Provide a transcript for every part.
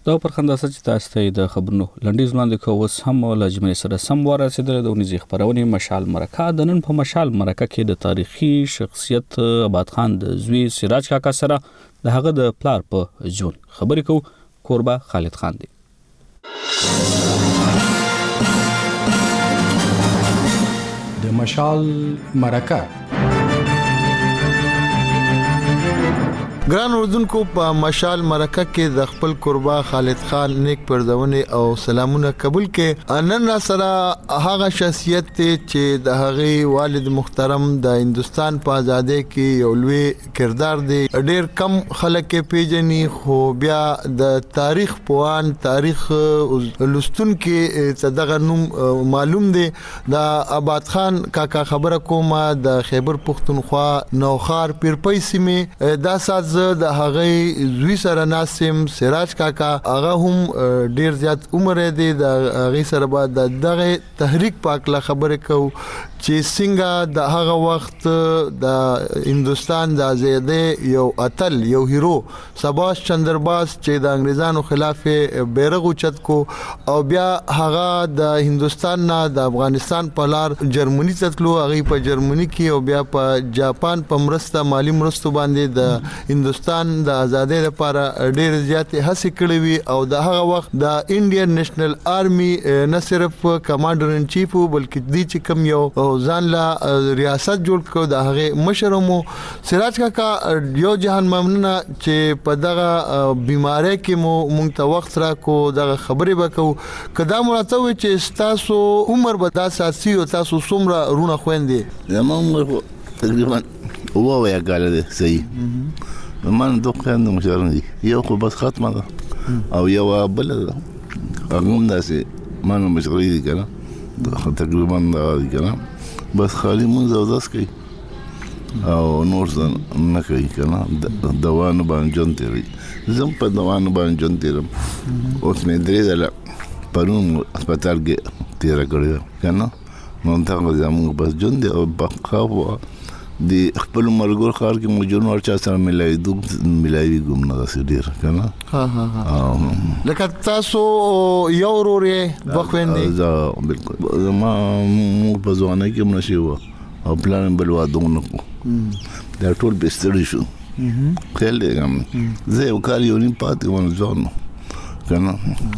دا پر خنداسه چې تاسو ته د خبرونو لنډیز وړاندې کوو سم لجمې سره سم ورسېدل د ونیزي خبرونه مشال مرکه د نن په مشال مرکه کې د تاریخي شخصیت آباد خان د زوی سراج کاکا سره د هغه د پلار په جون خبرې کوو. کوربه خالد خان دی. د مشال مرکه ګران اردوونکو په مشال مرکه کې د خپل قربا خالد خان نیک پردونه او سلامونه قبول کې. نن را سره هغه شخصیت چې د هغه والد محترم د هندستان په آزادۍ کې یو لوی کردار دی. ډېر کم خلک پیژني خو بیا د تاریخ پوهان تاریخ لستون کې دغه نوم معلوم دی. د آباد خان کاکا خبره کومه د خیبر پختونخوا نوخار پیرپای سیمه دا ساز د هغه زوی سره ناسم سراج کاکا هغه هم ډیر زیات عمر دی. د هغه سره بعد دغه تحریک پاک لا خبره کو چې څنګه د هغه وخت د هندستان د آزادۍ یو اتل یو هیرو سباش چندر باس چې د انګریزانو خلاف بیرغ اوچت کو او بیا هغه د هندستان نه د افغانستان په لار جرمني ته تلو. هغه په جرمني کې او بیا په جاپان په مرسته مالی مرستو باندې د هندستان د آزادۍ لپاره ډېر زیات هڅې کړې وي او د هغه وخت د انډین نېشنل آرمي نه صرف کمانډر ان چیف بلکې د چې کوم یو ځان لا ریاست جوړ کړو د هغه مشرمو سراج کاکا یو جهان ممنونه چې په دغه بیماری کې مو مونږ ته وخت را کو دغه خبرې وکړو. کدا مراتب چې تاسو عمر به دا ساسي او تاسو څومره رونه خويندې؟ زموږ عمر تقریبا وو یا کال دی صحیح. من دوه نه مشارن دي یو خو بس ختمه ده او یو بل هغه داسې مانو مشغولې دي کنه تقریبا دا دي کنه بس خالي مونږ زوداس کوي او نور ځان نه کوي کنه دوانو باندې جون تیری زم په دوانو باندې جون تیرم اوس مې درې ځله پرون هسپتال کې تیر کړی کنه مونږ ته زموږ بس جون دی او بخاو د خپل مرګور خار کې موجود ورچا سره ملایوي ګم نه ډیر کنه. ها لکه تاسو یو ورورې وخويندې؟ بالکل ما مو په ځوانه کې منشي و او پلان بل وادونه دا ټول بستړي شو خل دې زه یو کال یو نیم پاتې ونه ځون کنه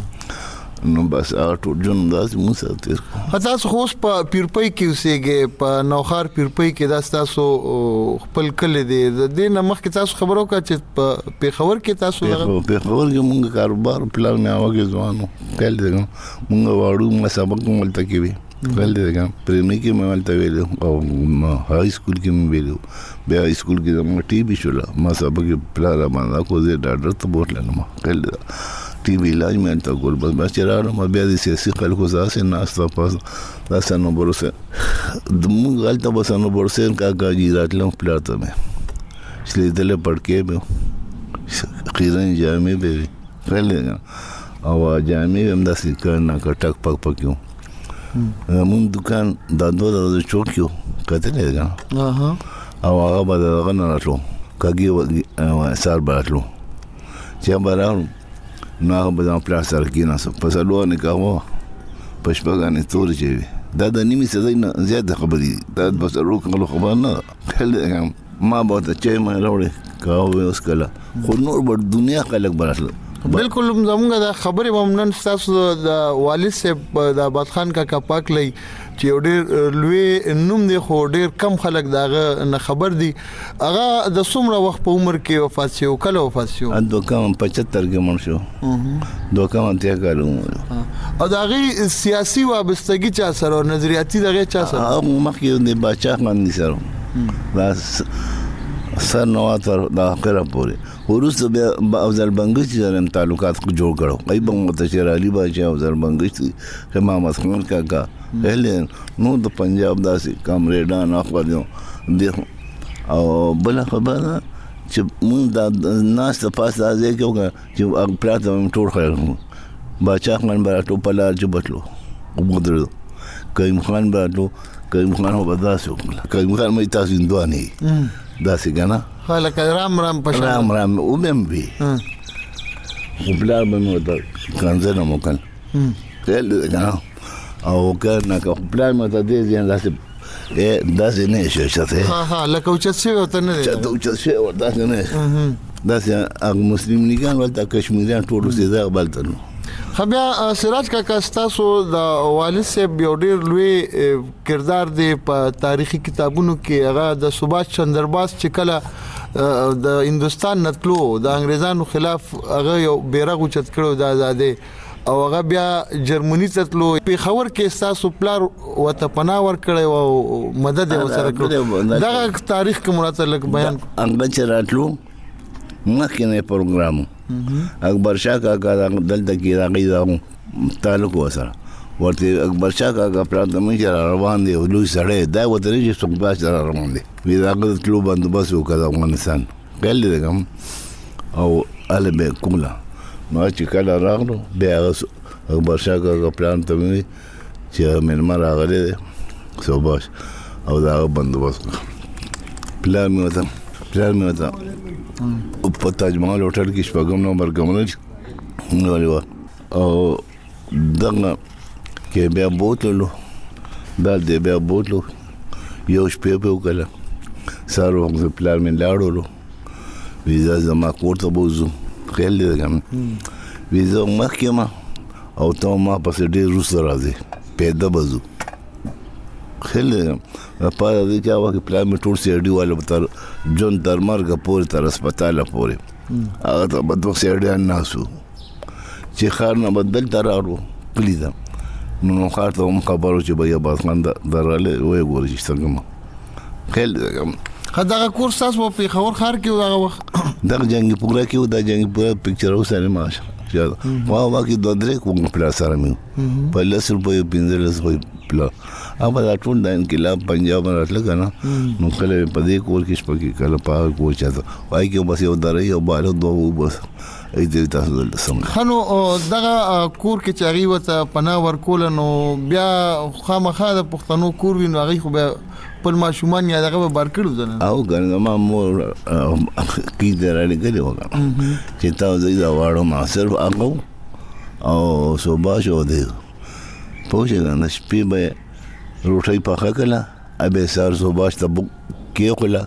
نو بس ټول جون داس موسی تیر. تاسو خو په پیرپای کې اوسېږئ په نوخار پیرپای کې دا تاسو خپل کله دی د نه مخکې تاسو خبرو کا چې په پیښور کې تاسو په پیښور کې مونږ کاروبار پلان نه واګې ځوانو کله دې مونږ واړو ما سبق مولته کې وی کله دې پریمری کې مولته ویلو او هاي سکول کې مې ویلو بیا هاي سکول کې مې ټي بي شولا ما سبق پلان باندې کو دې ډاډر ته بوتل نه کله ټي وی علاج مې ته ګول بس چراره ما بیا د سیاسي خلکو ځاسه ناستا پاس داسه نو برسه د مونږ غلطه بس نو برسه کا گاجی راتلم پلاته مې چې دله پړکې به خیرن جامې به کله او جامې هم داسې کړه کټک پک پکيو مونږ دکان د دوه چوکیو کته نه ده او هغه به دغه نه راتلو کاږي سار براتلو چې برام نو هغه به پلان سره کې نه په سلوانه کاوه پښپغانې تور چې دا د نیمه سزا نه زیاده خبرې دا بس روکلو خبر نه کله ما به ته چې ما راوړې کاوه اوس کله خو نور بر دنیا خلک براتل. بالکل زموږ د خبرې ومنن تاسو د والد صاحب د آباد خان کاکا پاک لای چې ډېر لوی نوم دی خو ډېر کم خلک داغه نه خبر دي. هغه د څومره وخت په عمر کې وفات شو کله وفات شو؟ دوه 75 کې مړ شو دوه کم ته کارو او داغه سیاسي وابستګي چا سره نظریاتي دغه چا سره مخکې د بچا باندې سره بس سر نو تر د اخره پورې ورسته بیا افضل بنگشتي سره تعلقات جوړ کړو ایبه متشر علي باچا افضل بنگشتي محمد خان کاکا هلن نو د پنجاب داسې کامریډان اخوانو دي او بل خبره چې مونږ د ناس ته پاس راځي چې پلاټ ټول خلک باچا خان براتو په لار جبتلو وګدرو کریم خان براتو کریم خان هو بداسو کریم خان مې تاسو اندواني داسې کنه خلک رام رام پښه رام رام ومم وی پلار به مې ورته کنځنه مو کړل خیال دی که نه او که نه که پلار مې ورته دې ځای داسې نه یې شته لکه اوچت شوی ورته نه دی چاته اوچت شوی ورته داسې نه داسې مسلم لیګان ولته کشمیریان ټول اوسېده بلته نو بیا سراج کاکا ستاسو د والد صاحب یو ډېر لوی کردار دی په تاریخي کتابونو کې هغه د سباش چندر بوس چې کله د هندوستان نه تلو د انګریزانو خلاف هغه یو بیرغ اوچت کړو د آزادۍ او هغه بیا جرمني ته تلو پیښور کې ستاسو پلار ورته پناه ورکړی او مدد یې ورسره کړو دغه تاریخ کې متعلق بیان هغه چې راتلو مخکې نه پروګرام اکبر شاه کاکا دلته کې راغی دا تعلق وسره ورته اکبر شاه کاکا پراته مې روان دی لوی سړی دا وته چې سباش روان دی وی دا کلو بندوبست وکړ افغانستان کله دی کوم او البه کوملا نو چې کله راغلو بیا اکبر شاه کاکا پراته مې چې مېلمه راغلی دی سباش او دا بندوبست پلان مې وته په تاج محل هوټل کې شپږم نمبر کمره ولې او دغه کې بیا بوتلو دې بیا بوتلو یو شپې په وکړه سارو هم پلان مې لاړو ویزا زما کوټه بوزو خیال دې کوم ویزا محکمه او ته ما پسې ډېر روس راځي پیدا بزو خیال دې په دې کې هغه پلان مې ټول سي ډي والو تر جون تر مرګ پورې تر هسپتال پورې هغه ته په 2 سي ناسو چې خار نه بدل ترارو پلیدا نو خار ته هم خبرو چې بیا باسمان دراله وې ګورې چې څنګه خیال دغه کورس تاسو په پیښور ښار کې هغه وخت دغه جنگي پورا کې دا جنگي پورا پکچر اوسه ماشه ما کې دوه درې کوم پلا سره مې په لس روپیو 15 روپیو پلا هغه دا ټول د انقلاب پنجاب راتله کنه نو کله په دې کور کې شپږ کله په کور چاته وای کې بس یو درې یو بال دوه بس ای دې تاسو سم خنو دغه کور کې چاغي وته پناه ورکول نو بیا خامخا د پښتنو کور وینو هغه خو به په ماشومان یا دغه بار کړو ځنه او ګنه ما مور کی درالې کړي وګا چې تاسو دا واړو ما صرف هغه او سباش او دې پوښتنه نه شپې به روټي پخه کړه ابه سار سباش ته کې کړه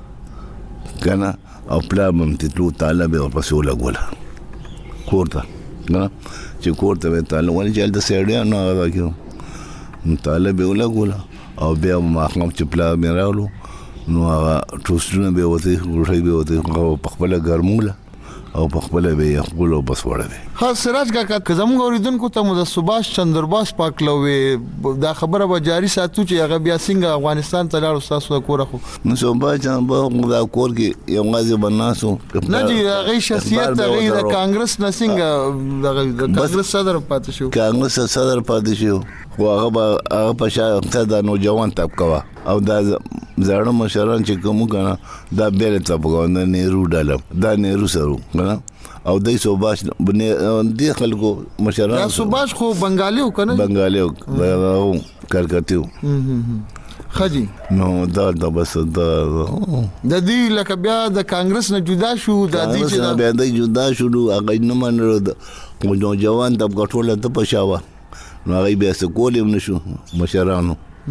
کنه او پلان ته تلو طالب او پسو لګوله کوړه نه چې کوړه به طالب ولې چې د سړیا نه راکیو طالب ولګوله او بیا محکم چې پلا مې راولو نو هغه ټوسټونه به وته روټي به وته په خپل ګرموله او په خپل به خپل بس وړه ها سراج کاکا زموږ اوریدونکو ته مو د سباش چندر بوس پاکلوي دا خبره به جاری ساتو چې هغه بیا څنګه افغانستان ته لاړ تاسو کوره خو نو سباش چندر دا کور کې یو غازي بناسو نه دی هغه شخصیت هغه د کانګرس نه څنګه د کانګرس صدر پاتې شو خو هغه په شاته د نوجوان طبقه او دا زړه مشران چې کوم کنه دا بیل طبقه نه نهرو ډاله دا نهرو سره کنه او دای سباش دې خلکو مشران دا سباش خو بنگالیو کنه بنگالیو او کلکتیو خدي نو دا بس دا د دې لکه بیا د کانګرس نه جدا شو د دې چې بیا د جدا شو هغه نه منلو نوجوان طبقه ټول ته پښاوه نو هغه بیا څه کولم نشو مشرانو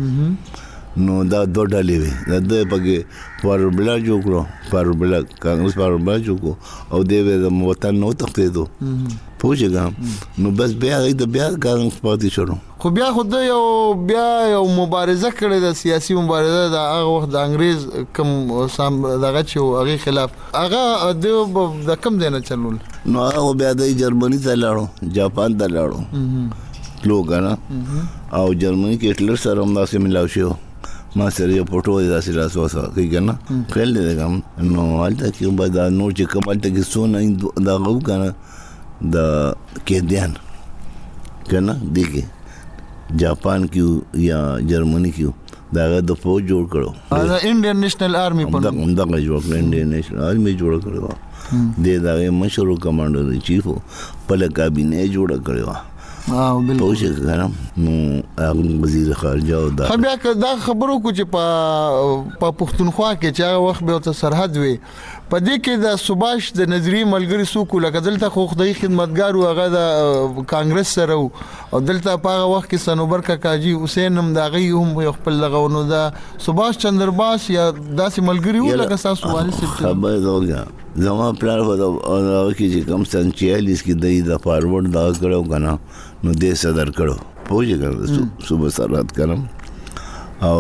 نو دا دوه ډلې وي دا پکې فارمولا جوړ کړو فارمولا کانګرس فارمولا جوړ کو او دې د وطن نو تختیدو پوښګم نو بس بیا د بیا کانګرس پاتې شو خو بیا خو بیا یو مبارزه کړې د سیاسي مبارزه د هغه وخت د انګريز کم دغه چې هغه خلاف هغه د کم دینه چلول نو هغه بیا د جرمني ته لاړو جاپان ته لاړو لوګانا او جرمني کې هټلر سره هم داسې ملاو شو ما سره یو فوټو داسې راسوسه کوي کنه خل دې کوم نو حالته کې بعد نور چې کومالته کې سونه دا غو کنه د کېدیان کنه دګه جاپان کې یا جرمني کې دا د فوج جوړ کړو دا انډین نېشنل آرمي په دا جوړ کړ انډین نېشنل آرمي جوړ کړو دا مشهور کمانډر چیف په کابینه جوړ کړو بالکل نو وزیر خارجه او دا بیا دا خبرو کو چې په پښتونخوا کې چې هغه وخت به ته سرحد وي په دې کې د سباش د نظریه ملګری سوکو لکه دلته خو خدای خدمتګار او هغه د کانګرس سره او دلته په هغه وخت کې سنوبر کاکاجي حسین هم دا غي هم خپل لغونو دا سباش چندر باس یا داسې ملګری و لکه تاسو والي خبر دوګه زما پلان و دا کې چې کم سن 46 کې د فارورډ دا کړو کنه نو دې صدر کړو پوجي کړو صبح سرات کړم او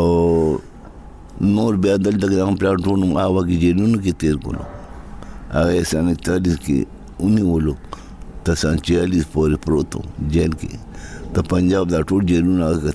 نور بیا دلته کې پلان ټول نو هغه کې جنونو کې تیر کولو هغه سن 41 کې اونې ولو ته سن 46 پورې پروتو جیل کې ته پنجاب دا ټول جنونو هغه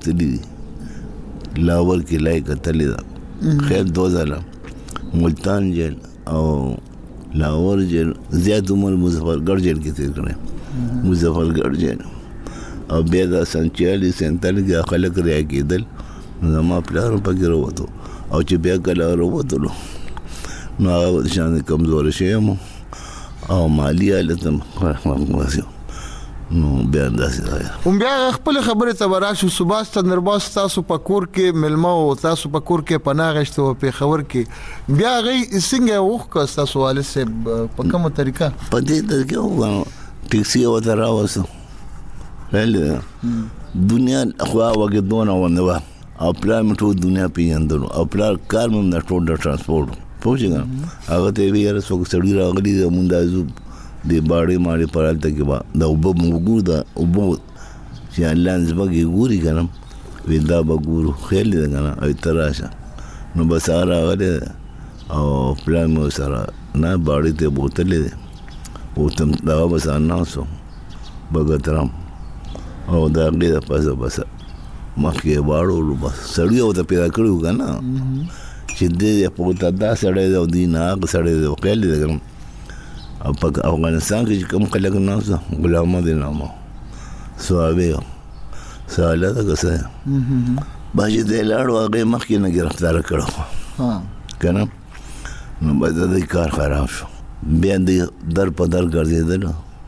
کتلې لاور کې لای کتلې دا خیر 2000 ملتان جیل او لاهور جیل زیات عمر مظفرګړ جیل کې تیر کړم مظفرګړ جیل او بیا د 46 47 کې خلک راځي کېدل زما پلان پکې وروته او چې بیا کله وروته نو هغه شان کمزور شوم او مالی حالت هم نو بیا انداسه هم بیا خپل خبره تبراشو سباش چندرباس تاسو په کور کې ملما او تاسو په کور کې پناه غشته او په خبر کې بیا غي څنګه وخت تاسو والي سه په کومه طریقه په دې طریقه وو ټیکسي او تراوسو ول دنیا خو هغه دونه ونه او پلان ټول دنیا پیژندلو او پلان کار مم د ټول د ترانسپورت پوهیږم هغه ته ویره څوک سړی راغلی د مونږ د باړې ماړې پرالته کې با د وبو موګور دا وبو چې الله زبګي ګوري کنه ودا بګورو خېل دې کنه او تراشه نو بس راغله او پلان مو سره نه باړې ته بوتلې او تم دا بس اناسو بغترم او دا دې پاسه بس مخکې واړو بس سړی او ته پیدا کړو کنه چې دې په تا دا سړی د دینه سړی د خېل دې کنه او په افغانستان کې کوم خلک ناس غلام دي نامو سوابه ساله دا کسه باجی دې لاړو هغه مخکې نه گرفتار کړو کنه نو باید د کار خراب شو بیا دې در په در ګرځیدل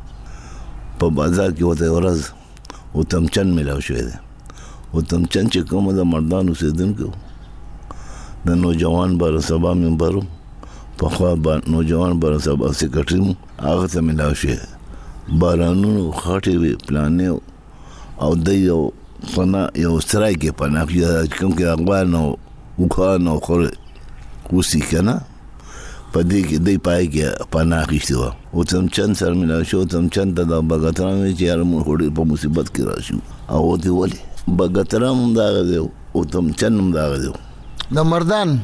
په بازار کې وته ورځ او تمچن ملاو شوی دی او تمچن چې کوم د مردانو اوسېدونکو د نوجوان بار سبا ممبرو په خوا نوجوان بار سبا سیکرټری هغه ته ملاو شي بارانونو خاطر پلانې او د یو پنا یو سرای کې پنا کوم کې اغوان او وکړ نو خو وسی کنه په دې کې د پای کې پنا کیشته او تم چن سر ملاو شو تم چن ته د بغتران چې یار مون خوري په مصیبت کې راشو او دی ولې بغتران دا غو او تم چن دا غو د مردان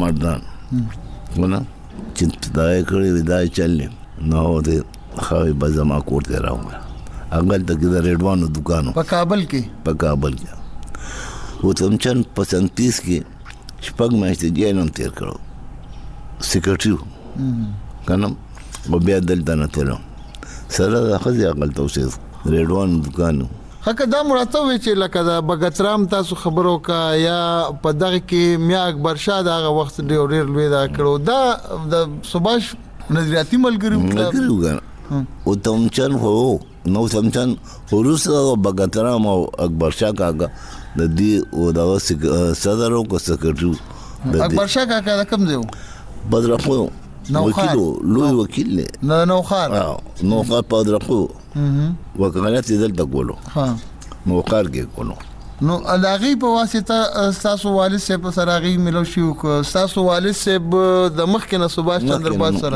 ونه چې دا کړی ودای چلې نو دې خوي بزما کوړته راو هغه ته د ریډوانو دکانو په کابل کې و تم چن په 37 کې شپږ میاشتې جیلم تیر کړو سیکرټری کنه او بیا دلته نه تیرو سره د خځې عقل توسید ریډوانو دکانو هکه دا مراتب چې لکه دا بغترام تاسو خبرو کا یا په دغه کې میا اکبر شاه دغه وخت ډیر لوی دا کړو دا د سباش نظریاتي ملګری او تم چن هو نو تم چن ورسره بغترام او اکبر شاه کاغه د دې او د صدر او سکرټری اکبر شاه کاغه د کوم ځای بدرخو لوی وکیل نه نوخار بدرخو وکالت دلته کولو نو کار کې کولو نو الاغي په واسطه تاسو والد صاحب سره غي ملو شو تاسو والد صاحب د مخکنه سباش چندرباس سره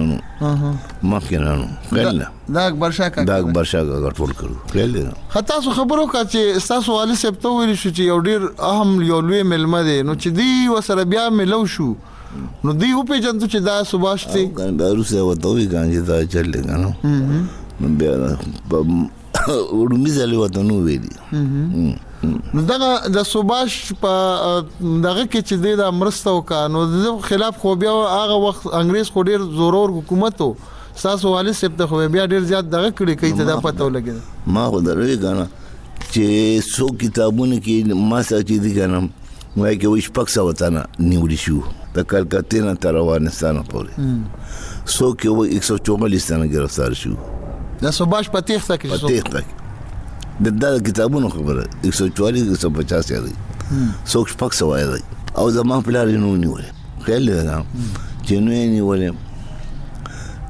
مخکنه خل دا اکبر شاه کا ټول کړو خل خطا سو خبرو کا چې تاسو والد صاحب ته ویل شو چې یو ډیر اهم یو لوی ملمه دي نو چې دی وسره بیا ملو شو نو دی په جنتو چې دا سباش ته دا روسه وته وی ګانځي دا چل لګانو نو بیا ورمزه له وته نو ویلي نو دغه د سباش په دغه کې چې د امرستو کانو د خلاف خو بیا هغه وخت انګريز خو ډیر زورور حکومت وو تاسو والد صاحب ته خو بیا ډیر زیات دغه کړی کوي ته دا پته ولګي ما خو درې غاڼه چې سو کتابونه کې ما ساتي دي غاڼه وای کې وښ پکسا وطن نیولې شو د کلکته نه تر افغانستان پورې سو کې و 144 تنه گرفتار شو د سباش په تیښته کې د کتابونو خبره 144 150 یادي څوک پکسا وای او زما پلان نه نیولې خیال ده چې نه نیولې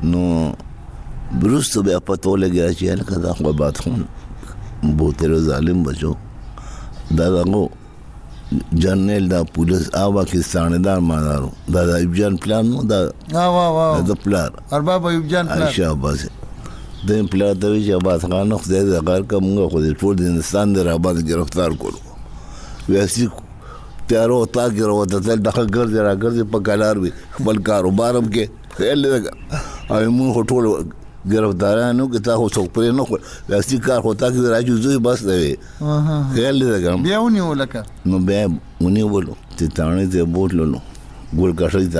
نو بروستو بیا پتو لګیا چې لکه دا خو بات خون بوتره ظالم بچو دا دغه جنرال دا پولیس او پاکستانیدار مادارو دا ایوب جان پلان نو دا وا دا پلان ارباب ایوب جان پلان شاباس د پلان ته چې عباس خان نو خدای دا کار کومه خو د ټول هندستان د رابط گرفتار کړو ویسي تیارو تا ګرو ته تل دغه ګرځي را ګرځي په کالار وي بل کاروبارم کې خیال لګا او مون ټول گرفتارانو کې تا خو څوک پرې نه کړ ویسي کار هوتا کې راځي زوی بس دی خیال لګا بیا ونیو لکه نو بیا ونیولو چې تانه ته بوتلو ګول کاټي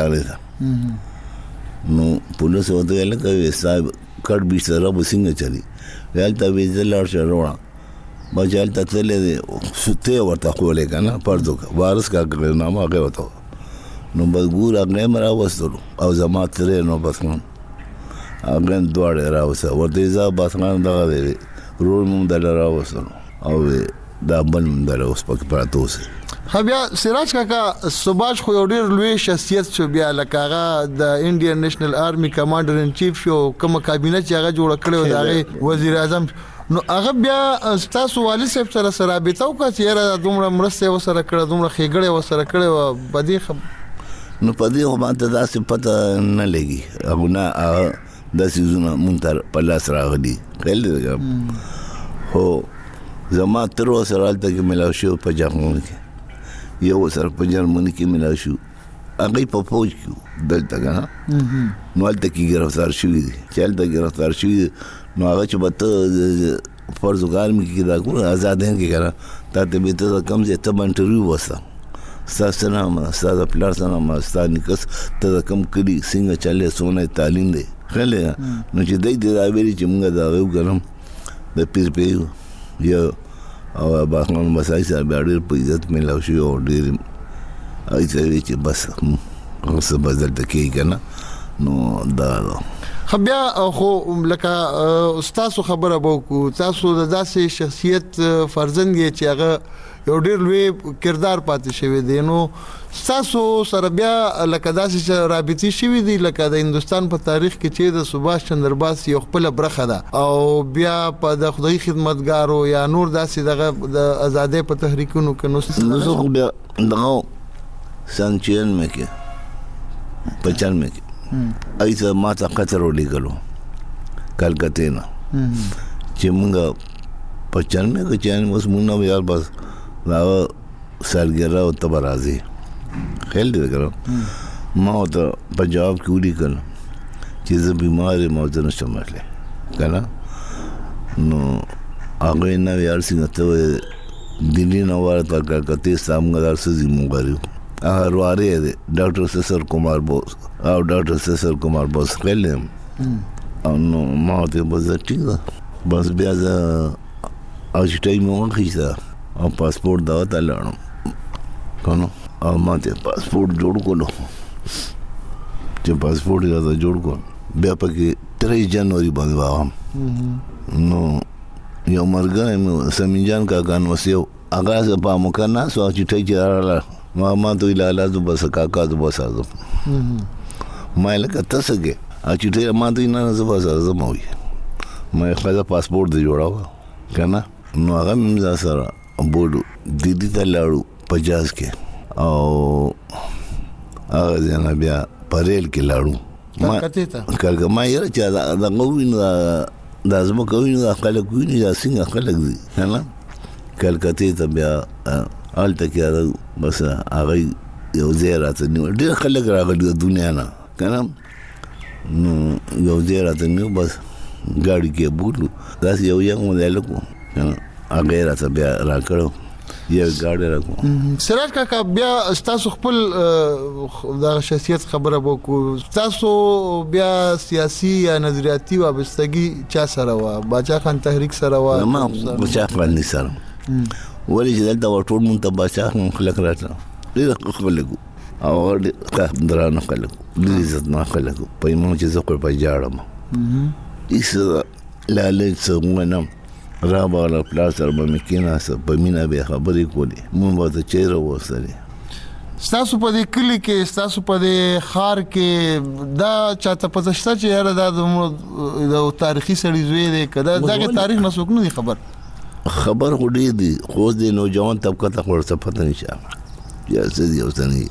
تاله نو پولیس وته لکه صاحب کټ به سره وسنګ چلی ویل تا ویزل لار شروع بجال تتلې دې سته ورته کولې کنه پردو وارث کا نامه هغه وته نو بګور هغه مرا وستلو او زما ترې نو بسمن هغه دوړ راوسه ورته ځا بسمن دغه دی رول مون دل راوسلو او دا بل مون دل اوس پک پراتوس بیا سراج کاکا سباش خو یو ډیر لوی شخصیت شو بیا لکه د انډین نېشنل آرمي کمانډر ان چیف شو کوم کابینه چې هغه جوړ کړو د وزیر اعظم نو هغه بیا تاسو والي صاحب سره رابطه وکړه چې دومره مرسته وسره کړه دومره خېګړې وسره کړه بدی نو پدې هم ته داسې پته نه لګي هغه نه داسې زونه مونږ په لاس راغلي خل هو زما تر اوسه راځي چې ملاو شو په جرمني کې یو سر په جرمني کې ملاو شو هغه په فوج کې دلته کنه نو الته کې گرفتار شوی دي چې الته گرفتار شوی نو هغه چې بته فرض وګارم کې دا کو آزاد هم کې کنه ته به ته کم زه ته انټرویو وسه ساسنامه ساده پلار سنامه ستاني کس ته کم کړي څنګه چلے سونه تعلیم دی خله نو چې دای دا ویلي چې موږ دا وګورم د پیر پیو یو او باخمن مسای صاحب ډېر په عزت ملاو شو او ډېر ایته چې بس اوس بدل تکي کنه نو دا بیا خو لکه استاد خبره بوکو تاسو د داسې شخصیت فرزند چې هغه یو ډیر لوی کردار پاتې شوی دی نو تاسو سره بیا لکه داسې رابطي شوی دی لکه د هندستان په تاریخ کې چې د سباش چندر بوس یو خپل برخه ده او بیا په د خدای خدمتګارو یا نور داسې دغه د آزادۍ په تحریکونو کې نو زه بیا دغه سانچین مې کې پچان مې کې ایسا ما ته قطر ولیکلو کلکته نه چې موږ په 95 کې چې اوس موږ نو یار بس دا سالګرا او تبرازي خیال دې کړو ما ته په جواب کې ولیکل چې زه بیمار یم او زه نشم راغلی کنه نو هغه نه یار څنګه ته دلی نو ورته کلکته سامګدار سزي مونږ رواره دی ډاکټر سسر کومار بوس او ډاکټر سسر کومار بوس کلم او نو ما ته بزټی بس بیا ز او چې ټایم وخیسته او پاسپورت دا ته لاړم کنه او ما ته پاسپورت جوړ کولو چې پاسپورت دا جوړ کړ بیا پکې 3 جنوري باندې واغم نو یو مرګ سمین جان کا ګان وسیو هغه په مکنه سو چې ټی رااله ما تو لاله د بس کاکا د بس ازم ما لکه تاسو کې چې ته ما ته نه زه بس ازم وي ما خپل پاسپورت دی جوړاو کنه نو هغه مې سره بوډو دیدی ته لاړو 50 کې او هغه ځنه بیا پریل کې لاړو ما کله ما یې چې دا غوینه د ازمو کوینه خلک کوینه دا څنګه خلک دي کنه کلکته ته بیا آلته کې بس هغه یو زیارت نیو ډېر خلک راغلي د دنیا نه کنه نو یو زیارت نیو بس ګاډي کې بوتلو دا یو یو مودل کو کنه هغه راته بیا راکړو یو ګاډي راکو سراج کاکا بیا تاسو خپل د شخصیت خبره وکړو تاسو بیا سیاسي یا نظریاتي وابستګي چا سره وا باچا خان تحریک سره وا ما باچا خان سره ولې چې دلته ټول مونږ ته باچا خلک راځي ډېر خلکو او ډېر درانه خلکو ډېر عزت نه خلکو په مونږ چې زه په جاړم ایسه لاله څنګه را بالا پلاس سره مې کېناسه په مینا به خبرې کولې مونږ به چیرې وسره ستاسو په دې کلی کې ستاسو په دې خار کې دا چاته پته شته چې یاره دا د تاریخي سړي زوی دی کدا دغه تاریخ نه څوک نه خبر غوډې دي خو د نوجوان طبقه ته ورته پته نشي یا څه دی اوسنی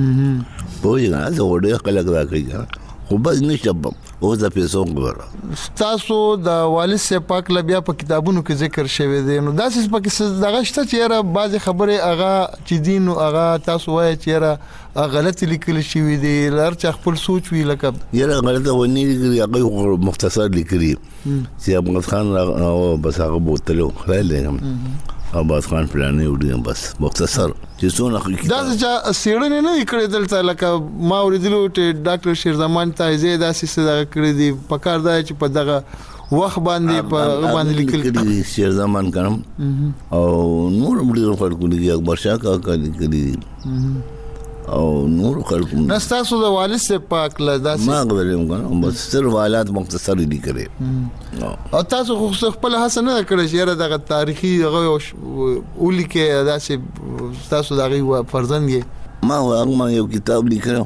په یوه نه غوډې خلک راکړي خو بس نشم او د پیسو غوړه تاسو د والد سے پاک لبیا په کتابونو کې ذکر شوی دی نو دا څه پکې دغه شته چې را بعض خبره اغا چې دین او اغا تاسو وایي چې را غلط لیکل شوی دی لار چې خپل سوچ وی لکه یاره غلطه ونی لیکلي هغه مختصر لیکلي چې ابو خان او بس هغه بوتلو خلل عباس خان پلانې وډیم بس مختصر چې څونه حقیقت دا چې سیړنې نه کړې دلته لکه ما ورېدلو چې ډاکټر شیرزمان ته زیاده سیسه دا کړې دي پکار دا چې په دغه وخت باندې لیکل کړي شیرزمان کړم او نور ډېر خلکو لګي اکبر شاه کا لیکلي او نور خلکو نستاسو د والد سے پاک لداسي ما غوړم کنه بس صرف حالات مختصر دي کړي او تاسو خو خپل حسن نه کړی چې دغه تاریخي دغه ولي کې داسې تاسو دغه فرزند ما یو کتاب لیکم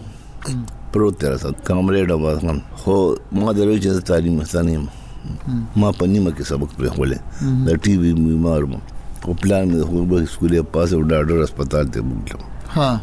پروت راځه کامریډ واسم خو ما درو چې تعلیم مستانیم ما پنیمه کې سبق په خوله د ټي وي بیمار مو او پلان مې خو په سکولې پاسه ډاډر هسپتال ته بوتلم ها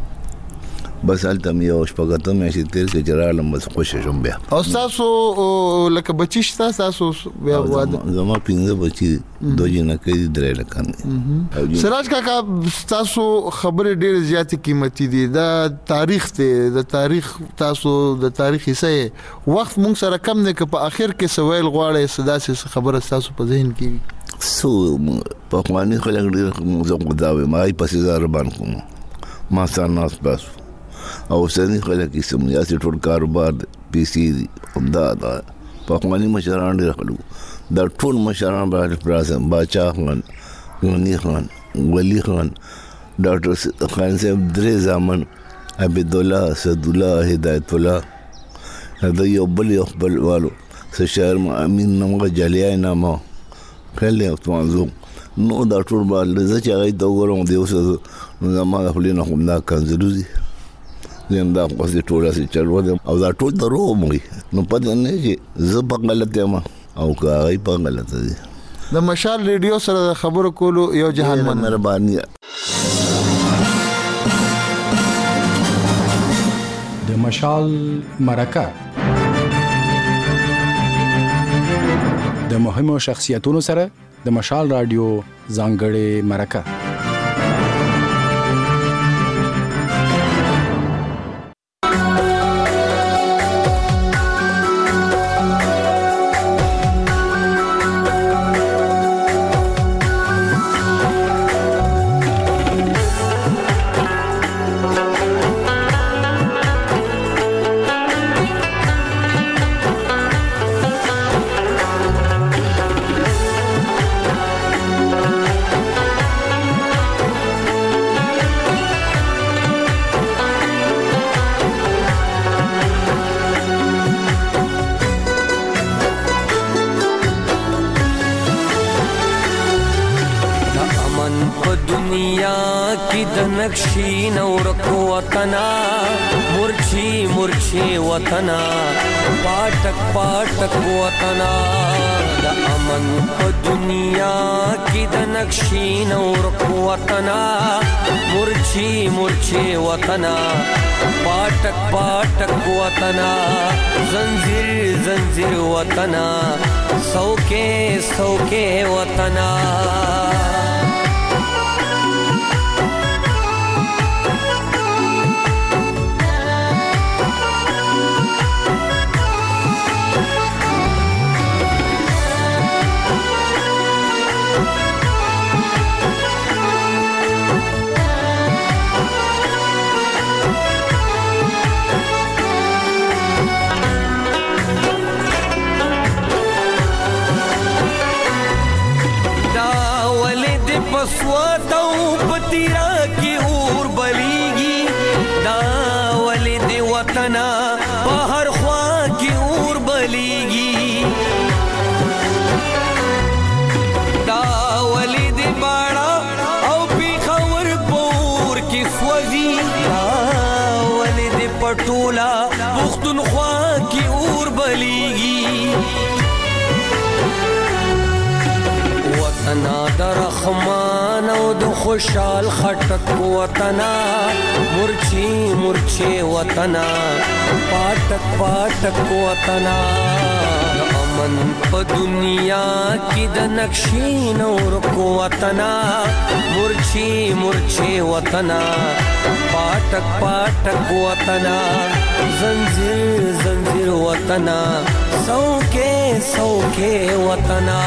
بس حالته مې او شپږته مې چې تیر کې جرالم بس خوش شوم بیا او تاسو لکه بچی تاسو بیا واده زما پینځه بچی دوه جنا کې درې لکان سراج کاکا تاسو خبره ډېر زیاتې قیمتي دي دا تاریخ ته د تاریخ تاسو د تاریخ حصہ وخت مونږ سره کم نه ک په اخر کې سوال غواړي صدا سه خبره تاسو په ذهن کې سو په خواني خلک ډېر زغ داوي ما یې پسې زار باندې ما سره ناس بس او سني خلک یې سم یا ټول کاروبار پی سي دا په خواني مشران ډېر خلک دا ټول مشران برازم باچا خان غنی خان ولی خان ډاکټر خان صاحب درې زامن عبد الله اسد الله هدایت الله دا یو بل والو شهر امین نمغه جلیای نامه کله توانزو نو دا ټول باندې چې هغه دا ورو دی اوس نو زما خپل نه کوم دا کنځلوزي زم دا قصې ټول اسې چلو دي او دا ټول درو مې نو پته نه چې زه په غلطه ما او هغه په غلطه دي د مشال ریډیو سره خبرو کولو یو جهان من مهرباني د مشال مرکه د مهمو شخصیتونو سره د مشال رادیو ځانګړې مرکه نقشی نورکو وطنا مرچی وطنا پاٹک وطنا دا امن پا دنیا کی دا نقشی نورکو وطنا مرچی وطنا پاٹک وطنا زنجیر وطنا سوکے وطنا پسواتو پتیرا کی اور بلیگی دا ولد وطنا بہر خواہ کی اور بلیگی دا ولد باڑا او پی خور پور کی سوزی دا وطنا د رحمان او د خوشحال خټک وطنا مرچی مرچی وطنا پاټک پاټک وطنا امن په دنیا کې د نقشې نور کو وطنا مرچی مرچی وطنا پاټک پاټک وطنا زنجیر زنجیر وطنا سوکے سوکے وطنا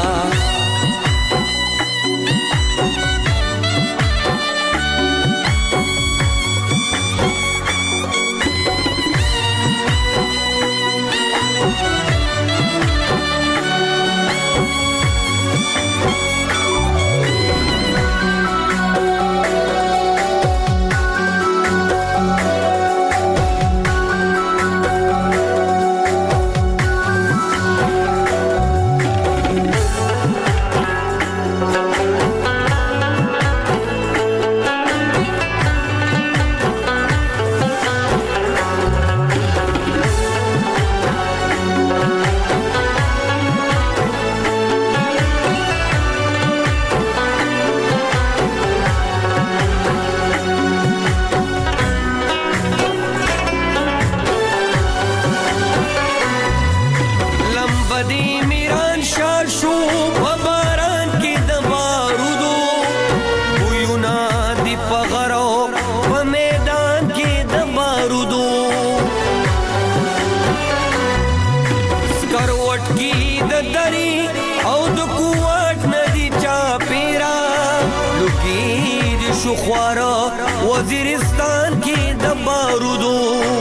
وزیرستان کې د بارودو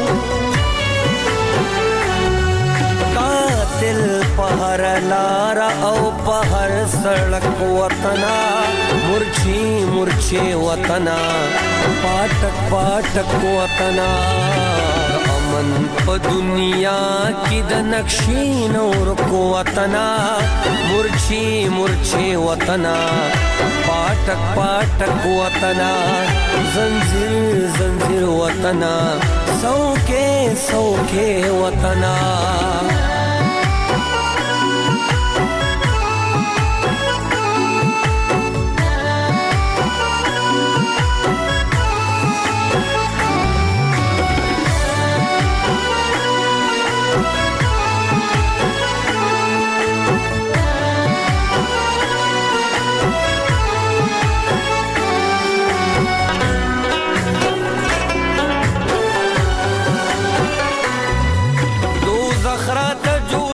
قاتل په هر لار او په هر سړک وطنا مرچی مرچی وطنا پاټک پاټک وطنا امن په دنیا کې د نقشې نور کو وطنا مرچی مرچی وطنا پاټک پاټک وطنا زنجیر زنجیر وطنا سوکے سوکے وطنا